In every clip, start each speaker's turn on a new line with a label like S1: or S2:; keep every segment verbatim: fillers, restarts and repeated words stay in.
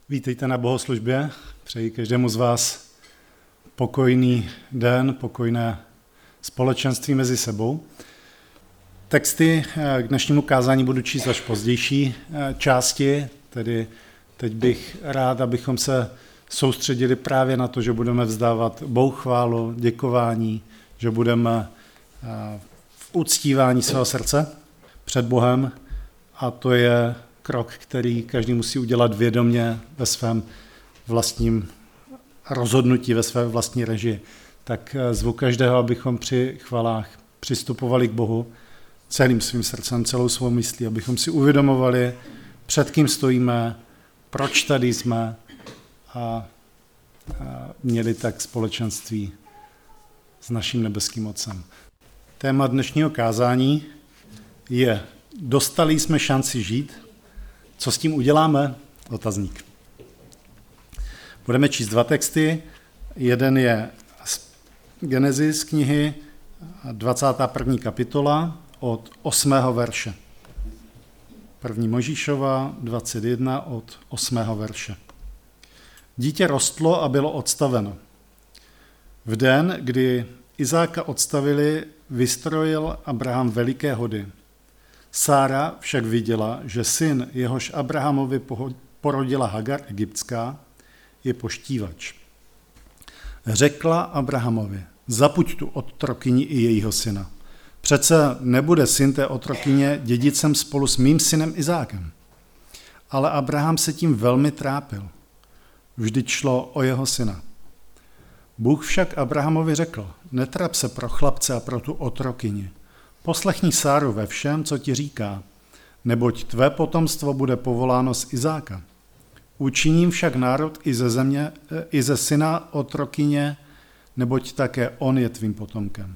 S1: Vítejte na bohoslužbě. Přeji každému z vás pokojný den, pokojné společenství mezi sebou. Texty k dnešnímu kázání budu číst až v pozdější části, tedy teď bych rád, abychom se soustředili právě na to, že budeme vzdávat Bohu chválu, děkování, že budeme v uctívání svého srdce před Bohem, a to je krok, který každý musí udělat vědomě ve svém vlastním rozhodnutí, ve své vlastní režii. Tak zvu každého, abychom při chvalách přistupovali k Bohu celým svým srdcem, celou svou myslí, abychom si uvědomovali, před kým stojíme, proč tady jsme a, a měli tak společenství s naším nebeským Otcem. Téma dnešního kázání je: dostali jsme šanci žít, co s tím uděláme? Otazník. Budeme číst dva texty. Jeden je z Genesis knihy, dvacátá první kapitola od osmého verše. První Mojžíšova dvacet jedna od osmého verše. Dítě rostlo a bylo odstaveno. V den, kdy Izáka odstavili, vystrojil Abraham veliké hody. Sára však viděla, že syn, jehož Abrahamovi porodila Hagar egyptská, je poštívač. Řekla Abrahamovi: zapuď tu otrokyni i jejího syna. Přece nebude syn té otrokyně dědicem spolu s mým synem Izákem. Ale Abraham se tím velmi trápil. Vždyť šlo o jeho syna. Bůh však Abrahamovi řekl: netrap se pro chlapce a pro tu otrokyni. Poslechni Sáru ve všem, co ti říká, neboť tvé potomstvo bude povoláno z Izáka. Učiním však národ i ze země, i ze syna otrokyně, neboť také on je tvým potomkem.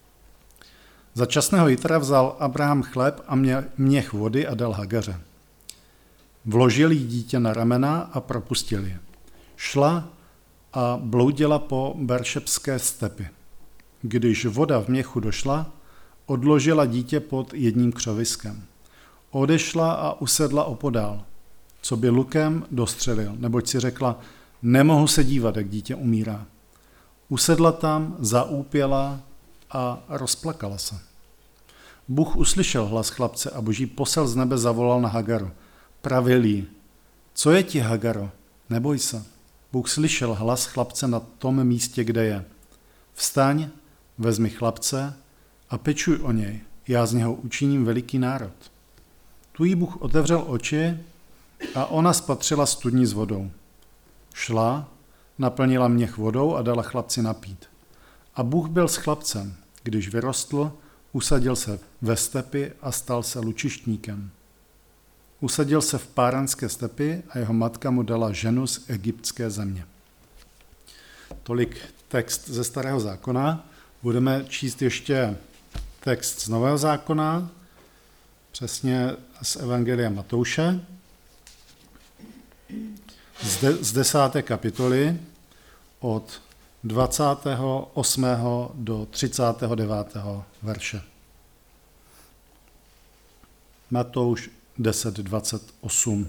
S1: Za časného Jitra vzal Abraham chléb a měch vody a dal Hagaře. Vložil jí dítě na ramena a propustil je. Šla a bloudila po Beršebské stepi. Když voda v měchu došla, odložila dítě pod jedním křoviskem. Odešla a usedla opodál, co by lukem dostřelil, neboť si řekla: nemohu se dívat, jak dítě umírá. Usedla tam, zaúpěla a rozplakala se. Bůh uslyšel hlas chlapce a Boží posel z nebe zavolal na Hagaru. Pravil jí: co je ti, Hagaro? Neboj se. Bůh slyšel hlas chlapce na tom místě, kde je. Vstaň, vezmi chlapce a pečuj o něj, já z něho učiním veliký národ. Tu jí Bůh otevřel oči a ona spatřila studni s vodou. Šla, naplnila měch vodou a dala chlapci napít. A Bůh byl s chlapcem. Když vyrostl, usadil se ve stepi a stal se lučištníkem. Usadil se v Páranské stepi a jeho matka mu dala ženu z egyptské země. Tolik text ze Starého zákona. Budeme číst ještě text z Nového zákona, přesně z Evangelia Matouše, z, de, z desáté kapitoly od dvacátého osmého do třicátého devátého verše. Matouš deset dvacet osm.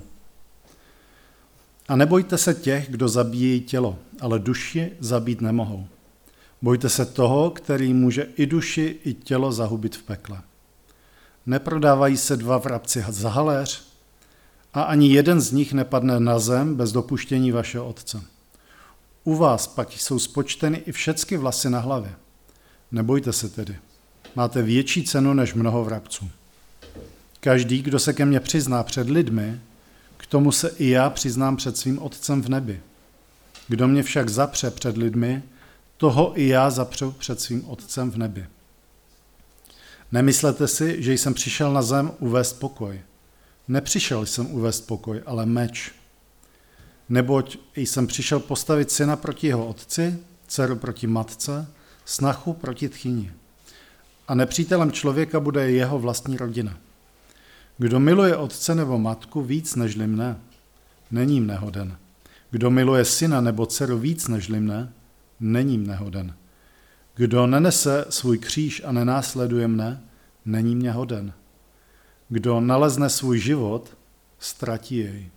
S1: A nebojte se těch, kdo zabíjí tělo, ale duši zabít nemohou. Bojte se toho, který může i duši, i tělo zahubit v pekle. Neprodávají se dva vrabci za haléř a ani jeden z nich nepadne na zem bez dopuštění vašeho Otce. U vás pak jsou spočteny i všechny vlasy na hlavě. Nebojte se tedy, máte větší cenu než mnoho vrabců. Každý, kdo se ke mně přizná před lidmi, k tomu se i já přiznám před svým Otcem v nebi. Kdo mě však zapře před lidmi, toho i já zapřu před svým Otcem v nebi. Nemyslete si, že jsem přišel na zem uvést pokoj. Nepřišel jsem uvést pokoj, ale meč. Neboť jsem přišel postavit syna proti jeho otci, dceru proti matce, snachu proti tchyni. A nepřítelem člověka bude jeho vlastní rodina. Kdo miluje otce nebo matku víc nežli mne, není mne hoden. Kdo miluje syna nebo dceru víc nežli mne, není mne hoden. Kdo nenese svůj kříž a nenásleduje mne, není mě hoden. Kdo nalezne svůj život, ztratí jej.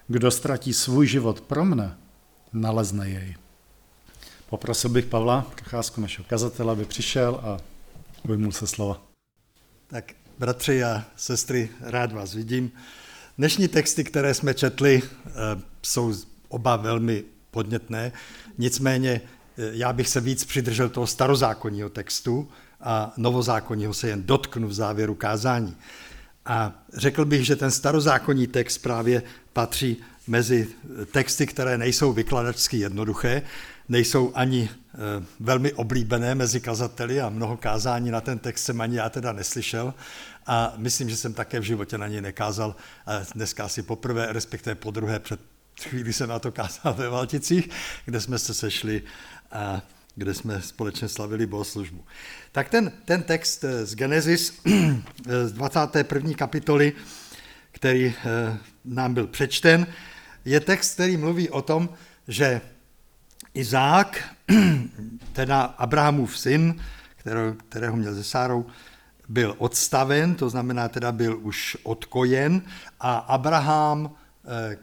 S1: kdo ztratí svůj život pro mne, nalezne jej. Poprosil bych Pavla Procházku, našeho kazatele, aby přišel a ujmul se slova.
S2: Tak bratři a sestry, rád vás vidím. Dnešní texty, které jsme četli, jsou oba velmi podnětné, nicméně já bych se víc přidržel toho starozákonního textu a novozákonního se jen dotknu v závěru kázání. A řekl bych, že ten starozákonní text právě patří mezi texty, které nejsou vykladačsky jednoduché, nejsou ani e, velmi oblíbené mezi kazateli a mnoho kázání na ten text jsem ani já teda neslyšel a myslím, že jsem také v životě na něj nekázal a dneska asi poprvé, respektive podruhé, před chvíli jsem na to kázal ve Valticích, kde jsme se sešli a kde jsme společně slavili bohoslužbu. Tak ten, ten text z Genesis z dvacáté první kapitoly, který nám byl přečten, je text, který mluví o tom, že Izák, teda Abrahamův syn, kterého, kterého měl se Sárou, byl odstaven, to znamená teda byl už odkojen a Abraham eh,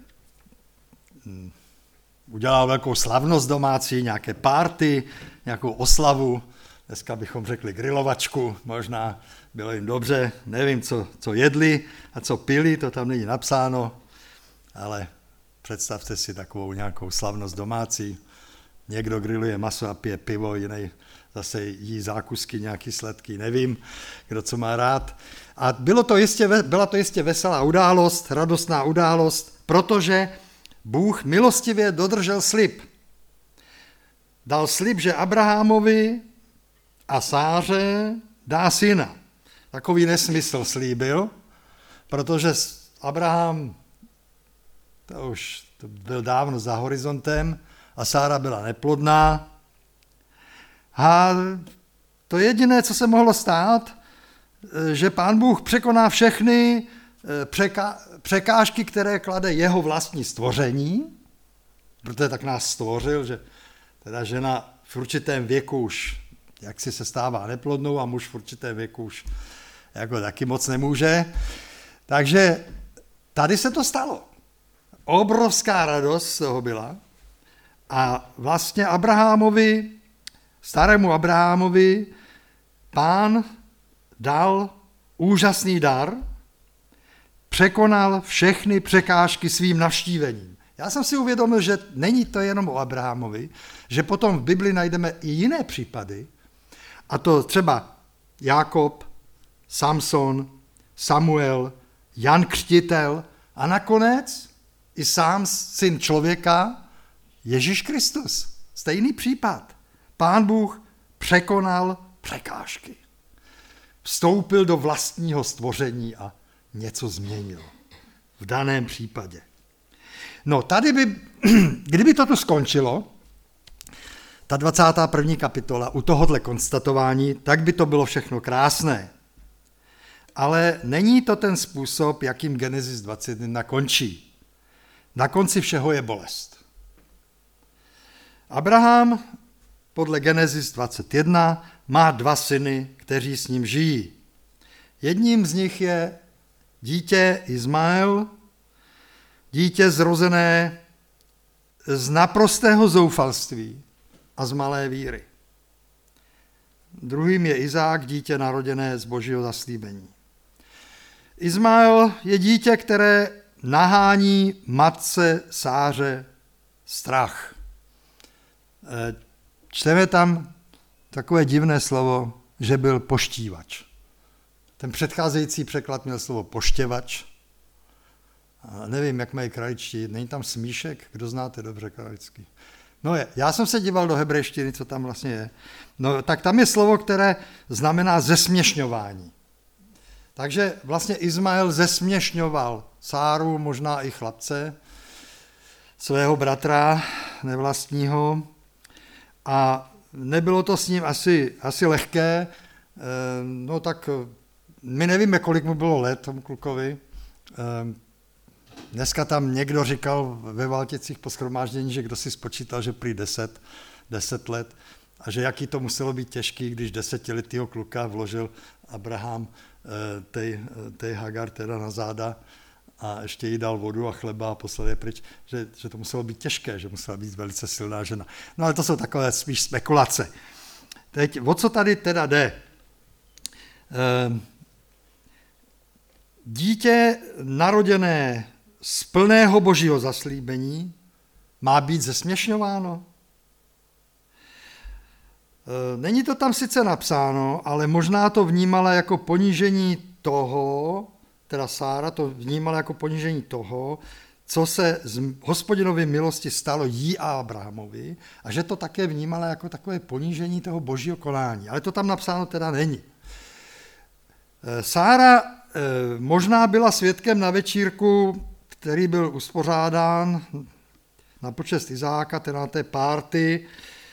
S2: udělal velkou slavnost domácí, nějaké party, nějakou oslavu, dneska bychom řekli grilovačku, možná bylo jim dobře, nevím, co, co jedli a co pili, to tam není napsáno, ale představte si takovou nějakou slavnost domácí. Někdo grilluje maso a pije pivo, jiný zase jí zákusky, nějaký sladký, nevím, kdo co má rád. A bylo to jistě, byla to jistě veselá událost, radostná událost, protože Bůh milostivě dodržel slib. Dal slib, že Abrahamovi a Sáře dá syna. Takový nesmysl slíbil, protože Abraham, to už to byl dávno za horizontem, a Sára byla neplodná. A to jediné, co se mohlo stát, že Pán Bůh překoná všechny překá- překážky, které klade jeho vlastní stvoření, protože tak nás stvořil, že teda žena v určitém věku už jaksi se stává neplodnou a muž v určitém věku už jako taky moc nemůže. Takže tady se to stalo. Obrovská radost z toho byla. A vlastně Abrahamovi, starému Abrahamovi, Pán dal úžasný dar, překonal všechny překážky svým navštívením. Já jsem si uvědomil, že není to jenom o Abrahamovi, že potom v Bibli najdeme i jiné případy, a to třeba Jákob, Samson, Samuel, Jan Křtitel a nakonec i sám syn člověka, Ježíš Kristus. Stejný případ. Pán Bůh překonal překážky. Vstoupil do vlastního stvoření a něco změnil. V daném případě. No tady by, kdyby toto skončilo, ta dvacátá první kapitola, u tohohle konstatování, tak by to bylo všechno krásné. Ale není to ten způsob, jakým Genesis dvacet jedna končí. Na konci všeho je bolest. Abraham podle Genesis dvacet jedna má dva syny, kteří s ním žijí. Jedním z nich je dítě Izmael, dítě zrozené z naprostého zoufalství a z malé víry. Druhým je Izák, dítě narodené z božího zaslíbení. Izmael je dítě, které nahání matce Sáře strach. Čteme tam takové divné slovo, že byl poštívač. Ten předcházející překlad měl slovo poštěvač. A nevím, jak mají kraličtí, není tam smíšek, kdo znáte dobře kralický. No je, já jsem se díval do hebrejštiny, co tam vlastně je. No tak tam je slovo, které znamená zesměšňování. Takže vlastně Izmael zesměšňoval Sáru, možná i chlapce, svého bratra nevlastního, a nebylo to s ním asi, asi lehké, no tak my nevíme, kolik mu bylo let tomu klukovi. Dneska tam někdo říkal ve Valticích po shromáždění, že kdo si spočítal, že prý deset, deset let a že jaký to muselo být těžký, když desetiletýho kluka vložil Abraham tej, tej Hagar teda na záda a ještě jí dal vodu a chleba a poslal je pryč, že, že to muselo být těžké, že musela být velice silná žena. No ale to jsou takové spíš spekulace. Teď, o co tady teda jde? Ehm, dítě naroděné z plného božího zaslíbení má být zesměšňováno? Není to tam sice napsáno, ale možná to vnímala jako ponížení toho, teda Sára to vnímala jako ponížení toho, co se z Hospodinovy milosti stalo jí a Abrahamovi, a že to také vnímala jako takové ponížení toho božího konání. Ale to tam napsáno teda není. Sára možná byla svědkem na večírku, který byl uspořádán na počest Izáka, teda na té párty,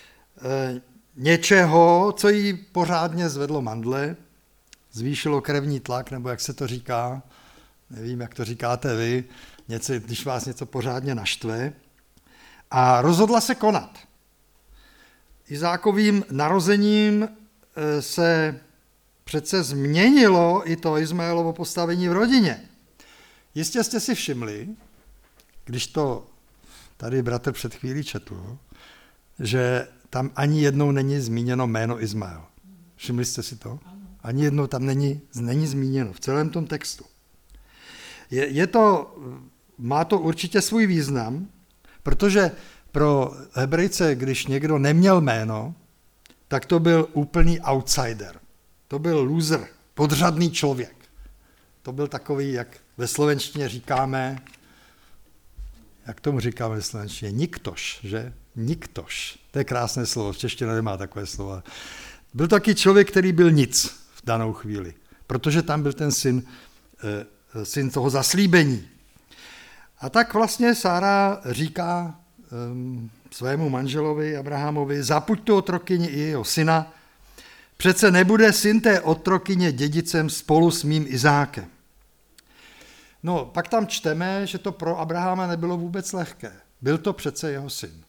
S2: něčeho, co jí pořádně zvedlo mandle, zvýšilo krevní tlak, nebo jak se to říká, nevím, jak to říkáte vy, něco, když vás něco pořádně naštve, a rozhodla se konat. Izákovým narozením se přece změnilo i to Izmaelovo postavení v rodině. Jistě jste si všimli, když to tady bratr před chvílí četl, že tam ani jednou není zmíněno jméno Izmael. Všimli jste si to? Ani jednou tam není, není zmíněno v celém tom textu. Je, je to, má to určitě svůj význam, protože pro Hebrejce, když někdo neměl jméno, tak to byl úplný outsider. To byl loser, podřadný člověk. To byl takový, jak ve slovenštině říkáme, jak tomu říkáme ve slovenštině, niktoš, že? Niktoš. To je krásné slovo, v češtině nemá takové slovo. Byl to taky člověk, který byl nic v danou chvíli, protože tam byl ten syn, syn toho zaslíbení. A tak vlastně Sára říká um, svému manželovi Abrahamovi, zapuď tu otrokyni i jeho syna, přece nebude syn té otrokyně dědicem spolu s mým Izákem. No, pak tam čteme, že to pro Abrahama nebylo vůbec lehké. Byl to přece jeho syn.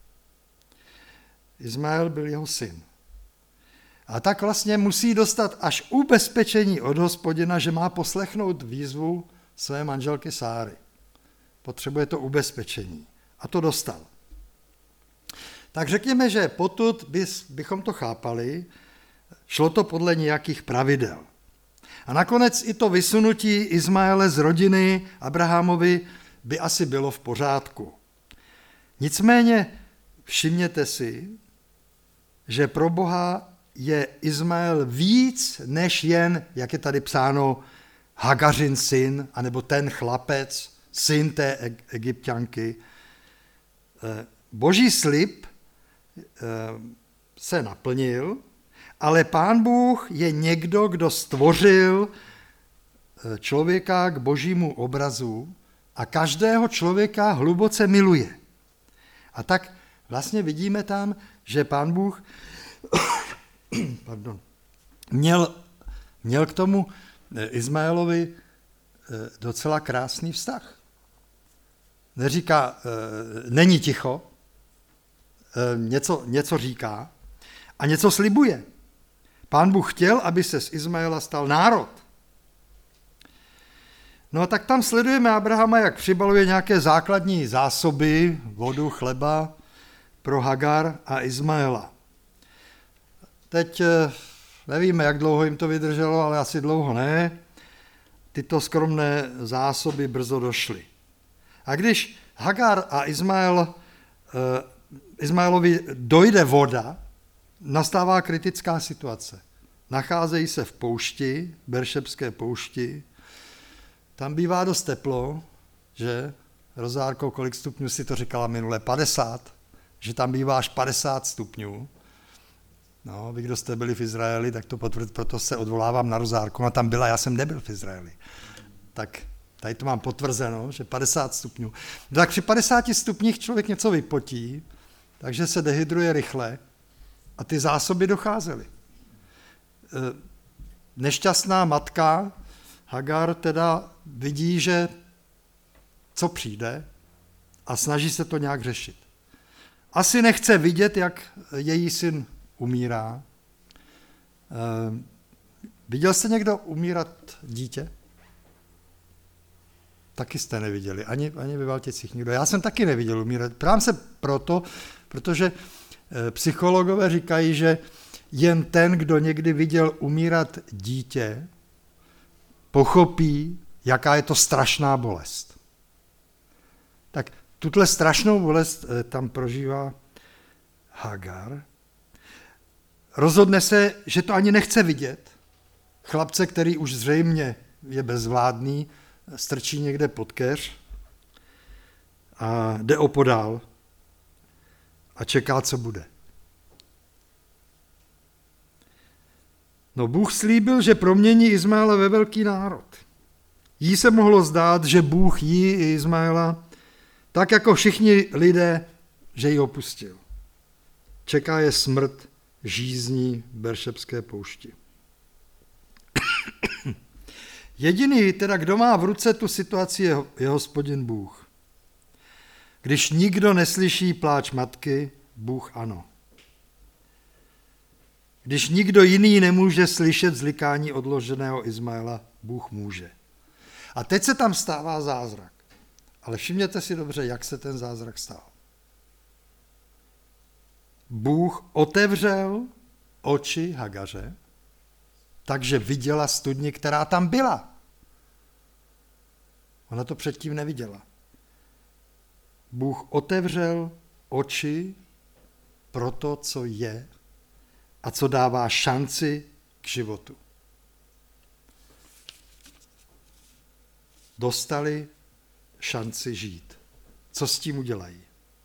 S2: Izmael byl jeho syn. A tak vlastně musí dostat až ubezpečení od Hospodina, že má poslechnout výzvu své manželky Sáry. Potřebuje to ubezpečení. A to dostal. Tak řekněme, že potud bys, bychom to chápali, šlo to podle nějakých pravidel. A nakonec i to vysunutí Izmaele z rodiny Abrahamovi by asi bylo v pořádku. Nicméně všimněte si, že pro Boha je Izmael víc než jen, jak je tady psáno, Hagařin syn, anebo ten chlapec, syn té Egypťanky. Boží slib se naplnil, ale Pán Bůh je někdo, kdo stvořil člověka k božímu obrazu a každého člověka hluboce miluje. A tak vlastně vidíme tam, že Pán Bůh pardon, měl, měl k tomu Izmaelovi docela krásný vztah. Neříká, není ticho, něco, něco říká a něco slibuje. Pán Bůh chtěl, aby se z Izmaela stal národ. No a tak tam sledujeme Abrahama, jak přibaluje nějaké základní zásoby, vodu, chleba pro Hagar a Izmaela. Teď nevíme, jak dlouho jim to vydrželo, ale asi dlouho ne. Tyto skromné zásoby brzo došly. A když Hagar a Izmael, Izmaelovi dojde voda, nastává kritická situace. Nacházejí se v poušti, Beršebské poušti, tam bývá dost teplo, že, Rozárko, kolik stupňů si to říkala minule, padesát, že tam bývá až padesát stupňů. No, vy, kdo jste byli v Izraeli, tak to potvrdit, proto se odvolávám na Rozárku, a tam byla, já jsem nebyl v Izraeli. Tak tady to mám potvrzeno, že padesát stupňů. Tak při padesáti stupních člověk něco vypotí, takže se dehydruje rychle a ty zásoby docházely. Nešťastná matka Hagar teda vidí, že co přijde a snaží se to nějak řešit. Asi nechce vidět, jak její syn umírá. Viděl jste někdo umírat dítě? taky jste neviděli, ani, ani ve Valticích nikdo. Já jsem taky neviděl umírat. Právě se proto, protože psychologové říkají, že jen ten, kdo někdy viděl umírat dítě, pochopí, jaká je to strašná bolest. Tak tuhle strašnou bolest tam prožívá Hagar. Rozhodne se, že to ani nechce vidět. Chlapce, který už zřejmě je bezvládný, strčí někde pod keř a jde opodál a čeká, co bude. No, Bůh slíbil, že promění Izmaela ve velký národ. Jí se mohlo zdát, že Bůh jí i Izmaela, tak jako všichni lidé, že ji opustil. Čeká je smrt žízní v Beršebské poušti. Jediný, teda kdo má v ruce tu situaci, je, je Hospodin Bůh. Když nikdo neslyší pláč matky, Bůh ano. Když nikdo jiný nemůže slyšet zlikání odloženého Izmaela, Bůh může. A teď se tam stává zázrak. Ale všimněte si dobře, jak se ten zázrak stal. Bůh otevřel oči Hagaře, takže viděla studni, která tam byla. Ona to předtím neviděla. Bůh otevřel oči pro to, co je a co dává šanci k životu. Dostali šanci žít. Co s tím udělají?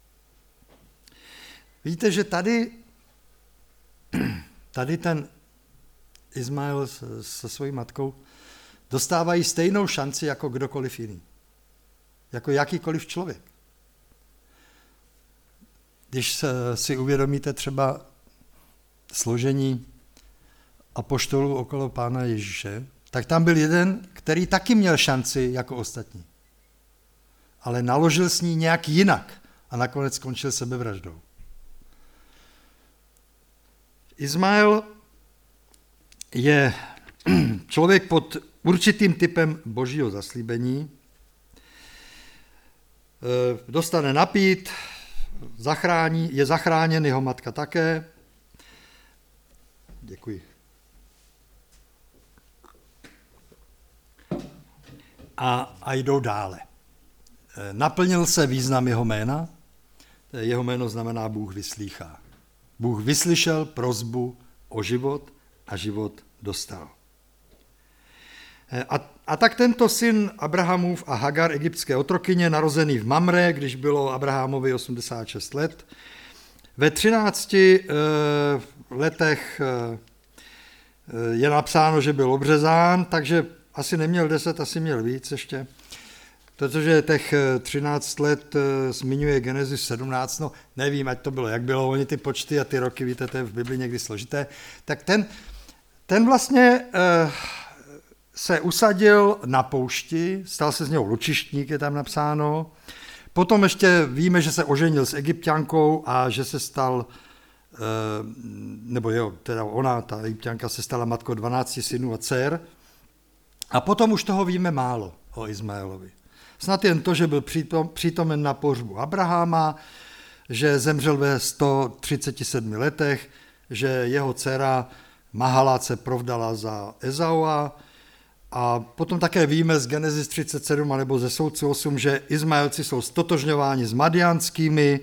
S2: Víte, že tady, tady ten Izmael se svojí matkou dostávají stejnou šanci jako kdokoliv jiný. Jako jakýkoliv člověk. Když si uvědomíte třeba složení apoštolů okolo Pána Ježíše, tak tam byl jeden, který taky měl šanci jako ostatní. Ale naložil s ní nějak jinak a nakonec skončil sebevraždou. Izmael je člověk pod určitým typem božího zaslíbení. Dostane napít, zachrání, je zachráněn, jeho matka také. Děkuji. A, a jdou dále. Naplnil se význam jeho jména. Jeho jméno znamená Bůh vyslýchá. Bůh vyslyšel prosbu o život a život dostal. A, a tak tento syn Abrahamův a Hagar, egyptské otrokyně, narozený v Mamre, když bylo Abrahamovi osmdesát šest let, ve třinácti e, letech e, je napsáno, že byl obřezán, takže asi neměl deset, asi měl víc ještě, protože těch třináct let zmiňuje Genesis sedmnáct, no nevím, ať to bylo, jak bylo, oni ty počty a ty roky, víte, to je v Bibli někdy složité, tak ten, ten vlastně e, se usadil na poušti, stal se z něho lučištník, je tam napsáno, potom ještě víme, že se oženil s Egypťankou a že se stal, nebo jo, teda ona, ta Egypťanka, se stala matkou dvanácti synů a dcer. A potom už toho víme málo o Izmaelovi. Snad jen to, že byl přítom, přítomen na pohřbu Abrahama, že zemřel ve sto třiceti sedmi letech, že jeho dcera Mahalat se provdala za Ezaua. A potom také víme z Genesis třicet sedm nebo ze Soudců osm, že Izmaelci jsou stotožňováni s Madiánskými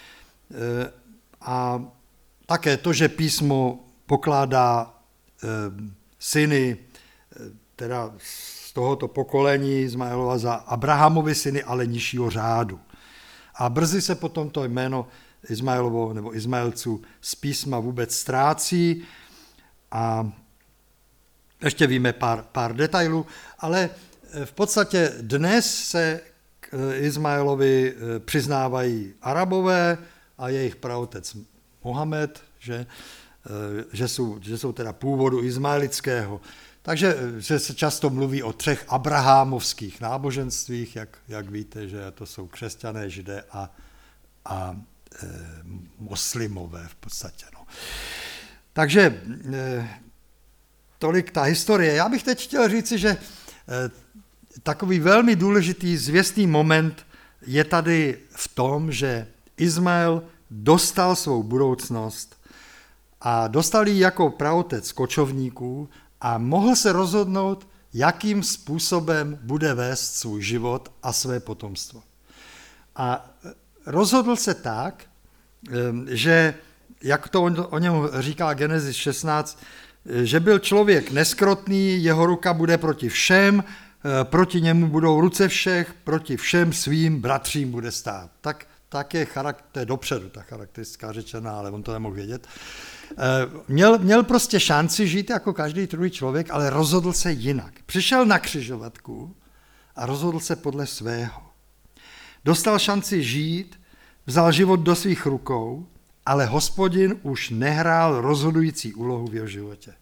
S2: a také to, že písmo pokládá syny teda z tohoto pokolení Izmaelova za Abrahamovi syny, ale nižšího řádu. A brzy se potom to jméno Izmaelovo nebo Izmaelců z písma vůbec ztrácí a ještě víme pár, pár detailů, ale v podstatě dnes se k Izmaelovi přiznávají Arabové a jejich praotec Mohamed, že, že, jsou, že jsou teda původu izmaelického. Takže že se často mluví o třech abrahamovských náboženstvích, jak, jak víte, že to jsou křesťané, židé a, a e, muslimové v podstatě. No. Takže e, tolik ta historie. Já bych teď chtěl říci, že takový velmi důležitý zvěstný moment je tady v tom, že Izmael dostal svou budoucnost a dostal ji jako praotec kočovníků a mohl se rozhodnout, jakým způsobem bude vést svůj život a své potomstvo. A rozhodl se tak, že, jak to o něm říká Genesis šestnáct, že byl člověk neskrotný, jeho ruka bude proti všem, proti němu budou ruce všech, proti všem svým bratřím bude stát. Tak, tak je charakter, dopředu ta charakteristická řečená, ale on to nemohl vědět. Měl, měl prostě šanci žít jako každý druhý člověk, ale rozhodl se jinak. Přišel na křižovatku a rozhodl se podle svého. Dostal šanci žít, vzal život do svých rukou, ale Hospodin už nehrál rozhodující úlohu v jeho životě.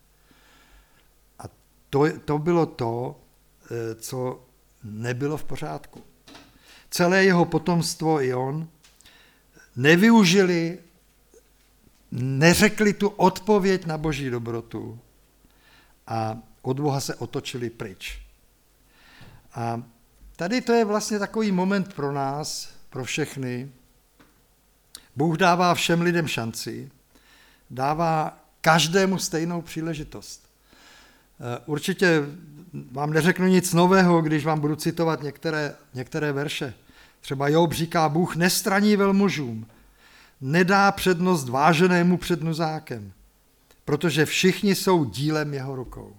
S2: A to, to bylo to, co nebylo v pořádku. Celé jeho potomstvo i on nevyužili, neřekli tu odpověď na Boží dobrotu a od Boha se otočili pryč. A tady to je vlastně takový moment pro nás, pro všechny. Bůh dává všem lidem šanci, dává každému stejnou příležitost. Určitě vám neřeknu nic nového, když vám budu citovat některé, některé verše. Třeba Job říká, Bůh nestraní velmužům, nedá přednost váženému před nuzákem, protože všichni jsou dílem jeho rukou.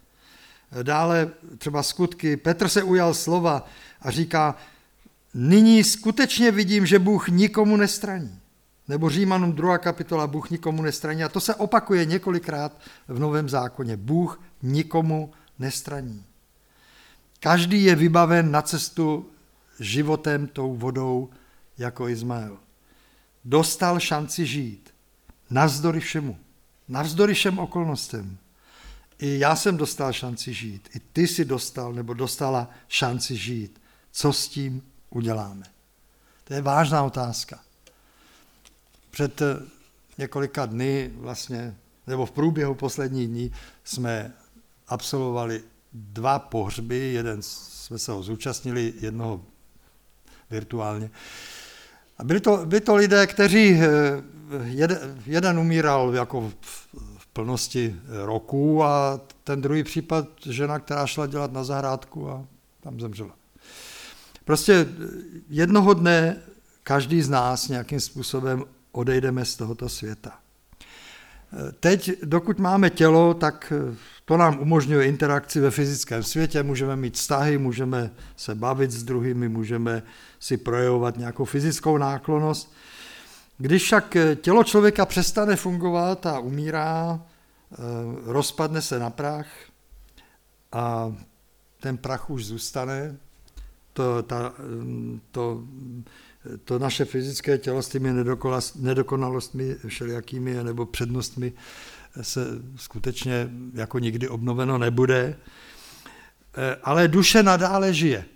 S2: Dále třeba skutky, Petr se ujal slova a říká, nyní skutečně vidím, že Bůh nikomu nestraní. Nebo Římanům druhá kapitola, Bůh nikomu nestraní. A to se opakuje několikrát v Novém zákoně. Bůh nikomu nestraní. Každý je vybaven na cestu životem, tou vodou, jako Izmael. Dostal šanci žít. Navzdory všemu. Navzdory všem okolnostem. I já jsem dostal šanci žít. I ty jsi dostal nebo dostala šanci žít. Co s tím uděláme? To je vážná otázka. Před několika dny vlastně, nebo v průběhu posledních dní jsme absolvovali dva pohřby, jeden jsme se ho zúčastnili, jednoho virtuálně. A byli to, byli to lidé, kteří, jeden, jeden umíral jako v plnosti roku a ten druhý případ žena, která šla dělat na zahrádku a tam zemřela. Prostě jednoho dne každý z nás nějakým způsobem odejdeme z tohoto světa. Teď, dokud máme tělo, tak to nám umožňuje interakci ve fyzickém světě, můžeme mít vztahy, můžeme se bavit s druhými, můžeme si projevovat nějakou fyzickou náklonnost. Když však tělo člověka přestane fungovat a umírá, rozpadne se na prach a ten prach už zůstane, to, ta, to, to naše fyzické tělo s těmi nedokonalostmi všelijakými nebo přednostmi se skutečně jako nikdy obnoveno nebude, ale duše nadále žije.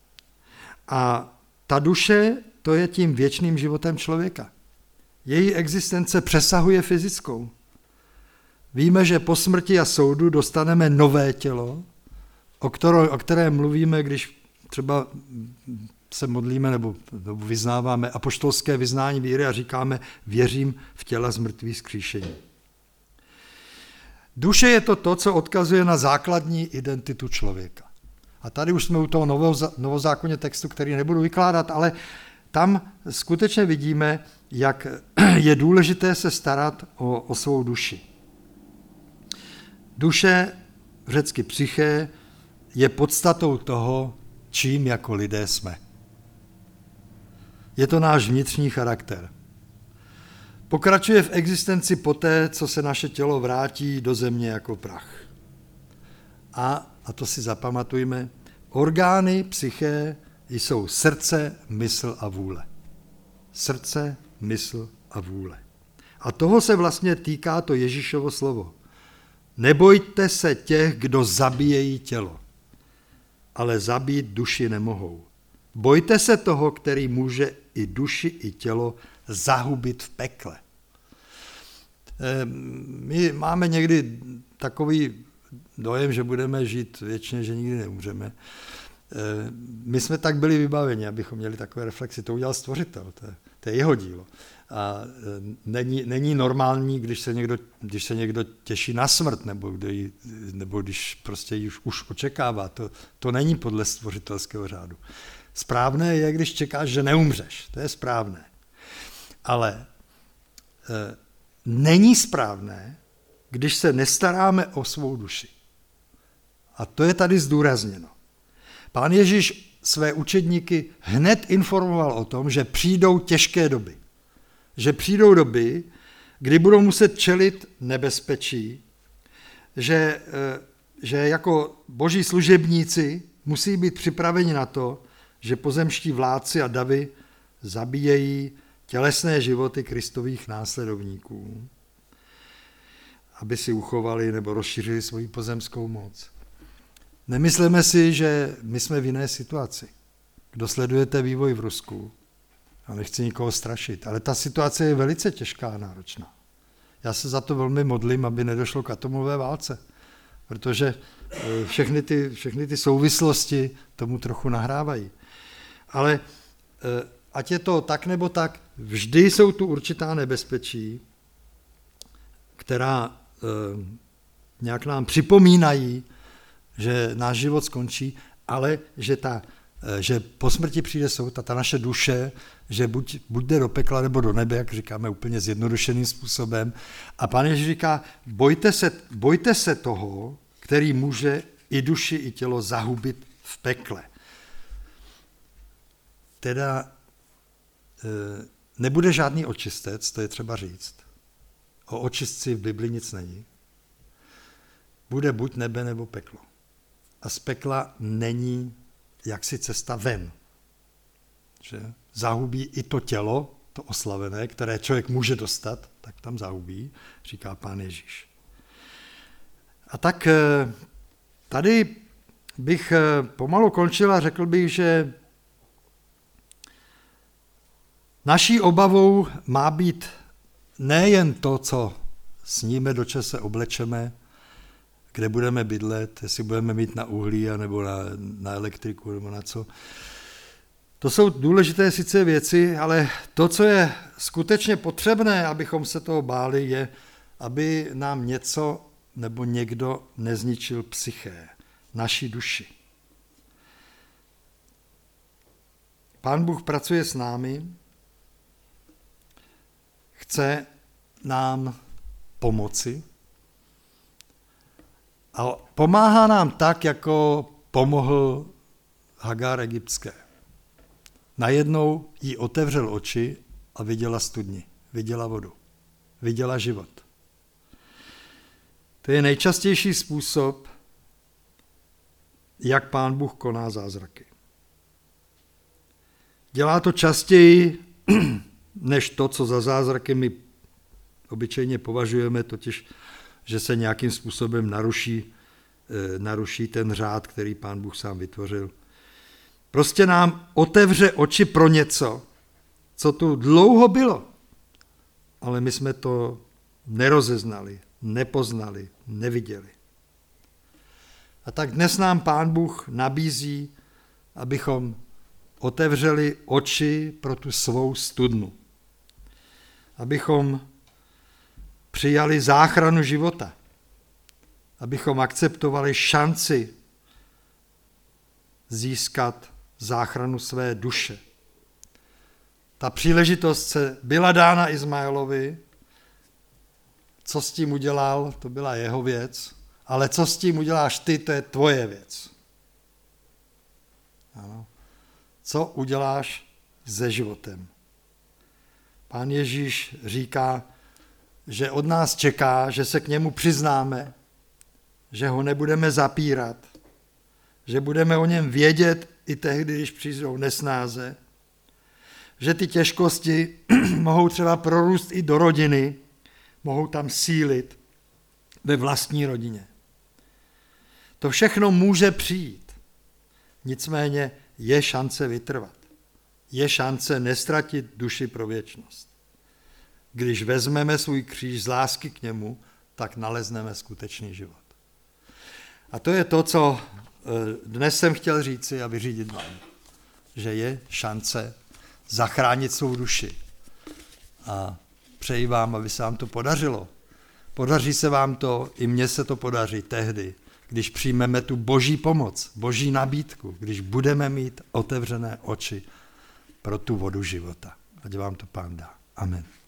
S2: A ta duše, to je tím věčným životem člověka. Její existence přesahuje fyzickou. Víme, že po smrti a soudu dostaneme nové tělo, o, kterém, o kterém mluvíme, když třeba se modlíme nebo, nebo vyznáváme apoštolské vyznání víry a říkáme, věřím v těla z mrtvých vzkříšení. Duše je to to, co odkazuje na základní identitu člověka. A tady už jsme u toho novozákonně textu, který nebudu vykládat, ale tam skutečně vidíme, jak je důležité se starat o, o svou duši. Duše, řecky psyché, je podstatou toho, čím jako lidé jsme. Je to náš vnitřní charakter. Pokračuje v existenci poté, co se naše tělo vrátí do země jako prach. A, a to si zapamatujme, orgány psyché jsou srdce, mysl a vůle. Srdce, mysl a vůle. A toho se vlastně týká to Ježíšovo slovo. Nebojte se těch, kdo zabíjejí tělo, ale zabít duši nemohou. Bojte se toho, který může i duši, i tělo zahubit v pekle. My máme někdy takový dojem, že budeme žít věčně, že nikdy neumřeme. My jsme tak byli vybaveni, abychom měli takové reflexy. To udělal Stvořitel, to je, to je jeho dílo. A není, není normální, když se, někdo, když se někdo těší na smrt, nebo, kdy, nebo když prostě ji už, už očekává. To, to není podle stvořitelského řádu. Správné je, když čekáš, že neumřeš. To je správné. Ale e, není správné, když se nestaráme o svou duši. A to je tady zdůrazněno. Pán Ježíš své učedníky hned informoval o tom, že přijdou těžké doby. Že přijdou doby, kdy budou muset čelit nebezpečí, že, že jako boží služebníci musí být připraveni na to, že pozemští vládci a davy zabíjejí tělesné životy Kristových následovníků, aby si uchovali nebo rozšířili svoji pozemskou moc. Nemyslíme si, že my jsme v jiné situaci. Kdo sledujete vývoj v Rusku, a nechci nikoho strašit, ale ta situace je velice těžká a náročná. Já se za to velmi modlím, aby nedošlo k atomové válce, protože všechny ty, všechny ty souvislosti tomu trochu nahrávají. Ale ať je to tak nebo tak, vždy jsou tu určitá nebezpečí, která nějak nám připomínají, že náš život skončí, ale že, ta, že po smrti přijde soud a ta naše duše, že buď, buď jde do pekla nebo do nebe, jak říkáme úplně zjednodušeným způsobem. A Pán Ježíš říká, bojte se, bojte se toho, který může i duši, i tělo zahubit v pekle. Teda nebude žádný očistec, to je třeba říct. O očistci v Bibli nic není. Bude buď nebe nebo peklo. A z pekla není jaksi cesta ven. Že zahubí i to tělo, to oslavené, které člověk může dostat, tak tam zahubí, říká Pán Ježíš. A tak tady bych pomalu končil a řekl bych, že naší obavou má být nejen to, co sníme, do čeho se oblečeme, kde budeme bydlet, jestli budeme mít na uhlí, nebo na, na elektriku, nebo na co. To jsou důležité sice věci, ale to, co je skutečně potřebné, abychom se toho báli, je, aby nám něco nebo někdo nezničil psyché, naši duši. Pán Bůh pracuje s námi, chce nám pomoci a pomáhá nám tak, jako pomohl Hagar egyptské. Najednou jí otevřel oči a viděla studni, viděla vodu, viděla život. To je nejčastější způsob, jak Pán Bůh koná zázraky. Dělá to častěji, než to, co za zázraky my obyčejně považujeme, totiž, že se nějakým způsobem naruší, naruší ten řád, který Pán Bůh sám vytvořil. Prostě nám otevře oči pro něco, co tu dlouho bylo, ale my jsme to nerozeznali, nepoznali, neviděli. A tak dnes nám Pán Bůh nabízí, abychom otevřeli oči pro tu svou studnu. Abychom přijali záchranu života. Abychom akceptovali šanci získat záchranu své duše. Ta příležitost se byla dána Izmaelovi. Co s tím udělal, to byla jeho věc, ale co s tím uděláš ty, to je tvoje věc. Ano. Co uděláš se životem? Pán Ježíš říká, že od nás čeká, že se k němu přiznáme, že ho nebudeme zapírat, že budeme o něm vědět i tehdy, když přijdou nesnáze, že ty těžkosti mohou třeba prorůst i do rodiny, mohou tam sílit ve vlastní rodině. To všechno může přijít, nicméně je šance vytrvat. Je šance nestratit duši pro věčnost. Když vezmeme svůj kříž z lásky k němu, tak nalezneme skutečný život. A to je to, co dnes jsem chtěl říci a vyřídit vám, že je šance zachránit svou duši. A přeji vám, aby se vám to podařilo. Podaří se vám to, i mně se to podaří tehdy, když přijmeme tu boží pomoc, boží nabídku, když budeme mít otevřené oči pro tu vodu života. Ať vám to Pán dá. Amen.